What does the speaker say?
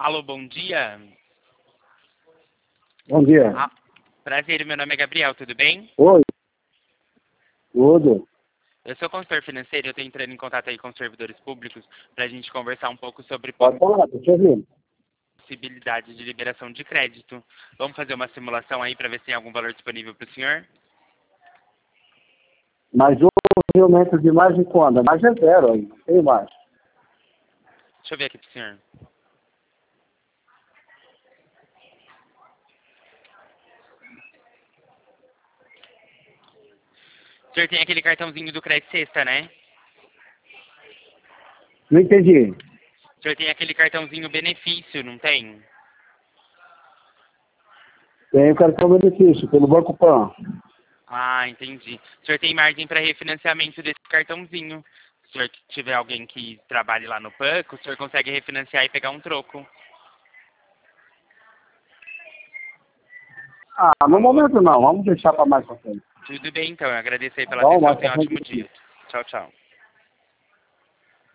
Alô, bom dia. Bom dia. Prazer, meu nome é Gabriel, tudo bem? Oi. Tudo. Eu sou consultor financeiro, eu estou entrando em contato aí com os servidores públicos para a gente conversar um pouco sobre Pode falar, tô te ouvindo. possibilidade de liberação de crédito. Vamos fazer uma simulação aí para ver se tem algum valor disponível para o senhor? Mas o movimento de margem quando? A margem é zero aí, não tem mais. Deixa eu ver aqui para o senhor. O senhor tem aquele cartãozinho do Crédito Sexta, né? Não entendi. O senhor tem aquele cartãozinho benefício, não tem? Tem o cartão benefício pelo Banco Pan. Ah, entendi. O senhor tem margem para refinanciamento desse cartãozinho. Se o senhor tiver alguém que trabalhe lá no banco, o senhor consegue refinanciar e pegar um troco. Ah, no momento não. Vamos deixar para mais pra frente. Tudo bem, então. Eu agradeço aí Tá pela bom? atenção. Mais Tenha pra um frente. ótimo dia. Tchau, tchau.